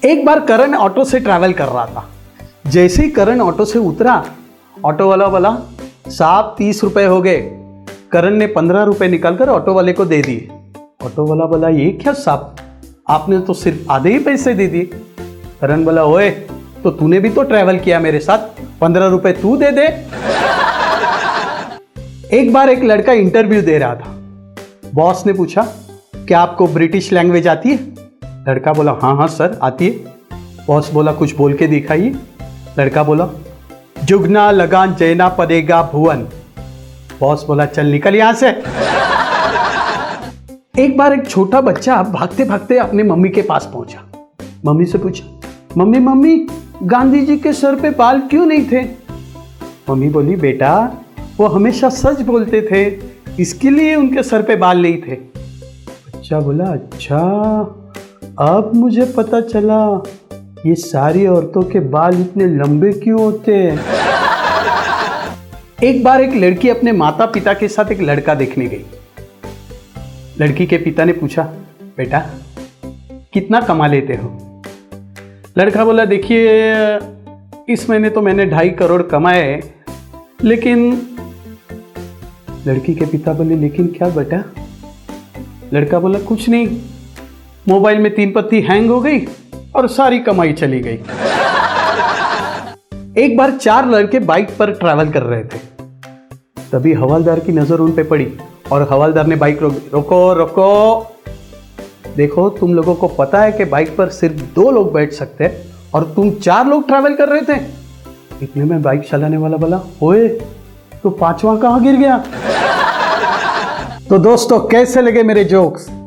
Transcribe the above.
एक बार करण ऑटो से ट्रैवल कर रहा था। जैसे ही करण ऑटो से उतरा, ऑटो वाला बोला, साहब 30 रुपए हो गए। करण ने 15 रुपए निकालकर ऑटो वाले को दे दिए। ऑटो वाला बोला, ये क्या साहब, आपने तो सिर्फ आधे ही पैसे दे दिए। करण बोला, ओए तो तूने भी तो ट्रैवल किया मेरे साथ, 15 रुपए तू दे दे। एक बार एक लड़का इंटरव्यू दे रहा था। बॉस ने पूछा, क्या आपको ब्रिटिश लैंग्वेज आती है? लड़का बोला, हाँ हाँ सर आती है। बॉस बोला, कुछ बोल के दिखाइए। लड़का बोला, जुगना लगान जैना पड़ेगा भुवन। बॉस बोला, चल निकल यहां से। एक बार एक छोटा बच्चा भागते भागते अपने मम्मी के पास पहुंचा। मम्मी से पूछा, मम्मी मम्मी गांधी जी के सर पे बाल क्यों नहीं थे? मम्मी बोली, बेटा वो हमेशा सच बोलते थे, इसके लिए उनके सर पे बाल नहीं थे। बच्चा बोला, अच्छा अब मुझे पता चला ये सारी औरतों के बाल इतने लंबे क्यों होते हैं। एक बार एक लड़की अपने माता पिता के साथ एक लड़का देखने गई। लड़की के पिता ने पूछा, बेटा कितना कमा लेते हो? लड़का बोला, देखिए इस महीने तो मैंने 2.5 करोड़ कमाए। लेकिन लड़की के पिता बोले, लेकिन क्या बेटा? लड़का बोला, कुछ नहीं, मोबाइल में 3 पत्ती हैंग हो गई और सारी कमाई चली गई। एक बार 4 लड़के बाइक पर ट्रैवल कर रहे थे। तभी हवलदार की नजर उन पे पड़ी और हवलदार ने बाइक रोको रोको। देखो तुम लोगों को पता है कि बाइक पर सिर्फ 2 लोग बैठ सकते हैं और तुम 4 लोग ट्रैवल कर रहे थे। इतने में बाइक चलाने वाला बोला, ओए तो 5वां कहां गिर गया? तो दोस्तों कैसे लगे मेरे जोक्स?